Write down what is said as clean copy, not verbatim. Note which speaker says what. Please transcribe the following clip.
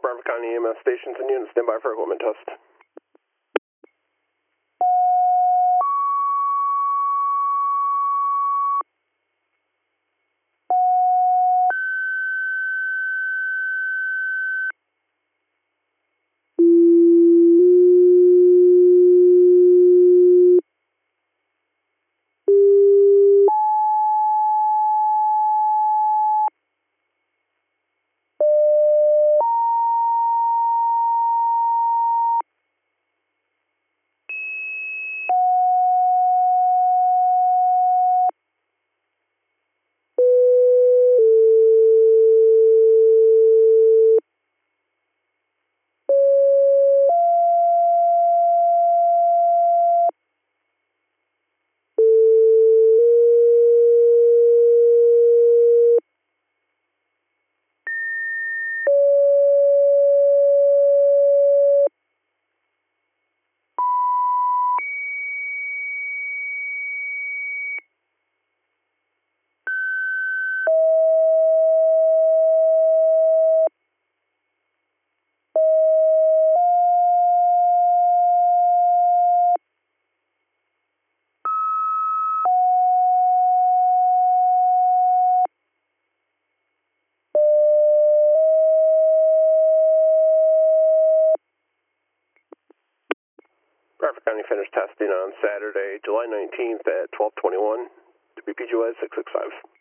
Speaker 1: Bradford County EMS stations and units stand by for equipment test. Bradford County finished testing on Saturday, July 19th at 12:21 to be PGY 665.